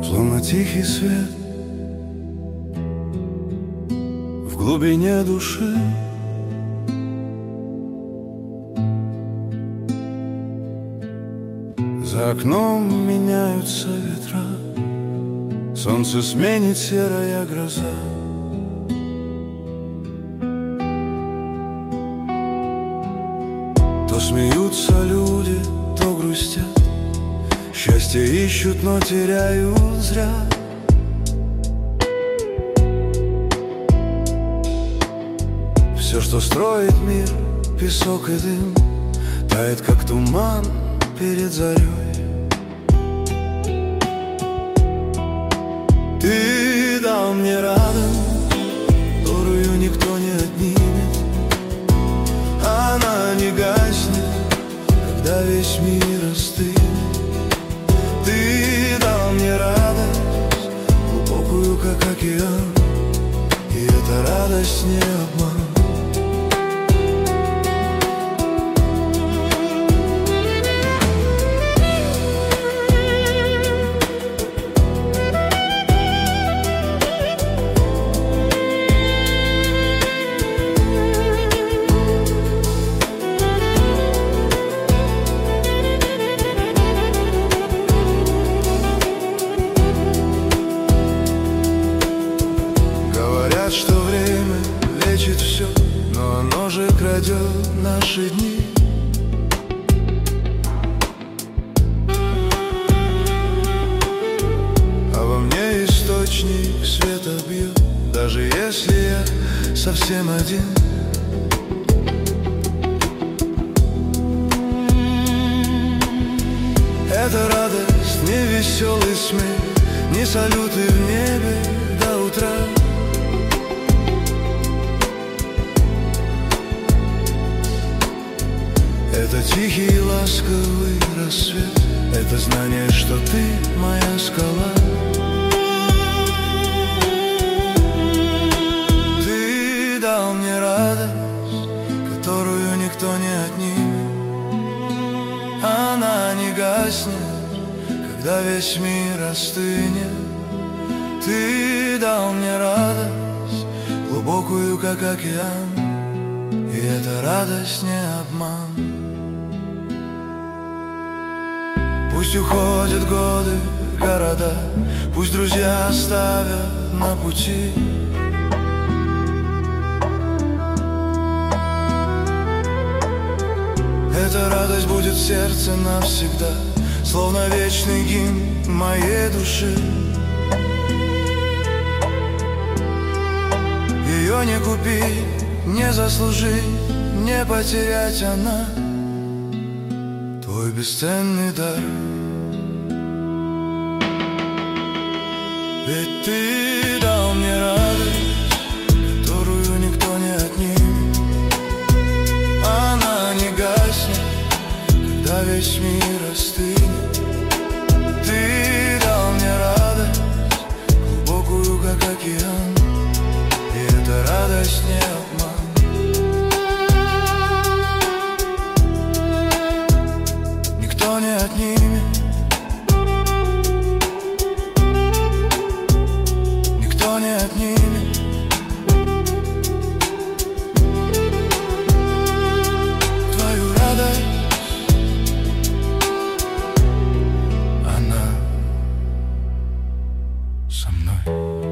словно тихий свет в глубине души. За окном меняются ветра, солнце сменит серая гроза. То смеются люди, то грустят, счастье ищут, но теряют зря. Все, что строит мир, песок и дым, тает, как туман перед зарей. Ты дал мне радость, которую никто не отнимет. Она не гаснет, когда весь мир остынет. Ты дал мне радость, глубокую, как океан, и эта радость не обман. Что время лечит все, но оно же крадет наши дни. А во мне источник света бьет, даже если я совсем один. Это радость, не веселый смех, не салюты в небе до утра. Это тихий ласковый рассвет, это знание, что ты моя скала. Ты дал мне радость, которую никто не отнимет. Она не гаснет, когда весь мир остынет. Ты дал мне радость, глубокую, как океан, и эта радость не обман. Пусть уходят годы, города, пусть друзья оставят на пути. Эта радость будет в сердце навсегда, словно вечный гимн моей души. Ее не купить, не заслужить, не потерять она, твой бесценный дар. Ведь ты дал мне радость, которую никто не отнимет. Она не гаснет, когда весь мир остынет. Ты дал мне радость, глубокую, как океан, и эта радость не обман. Никто не отнимет, никто не отнимет. Твою радость, она со мной.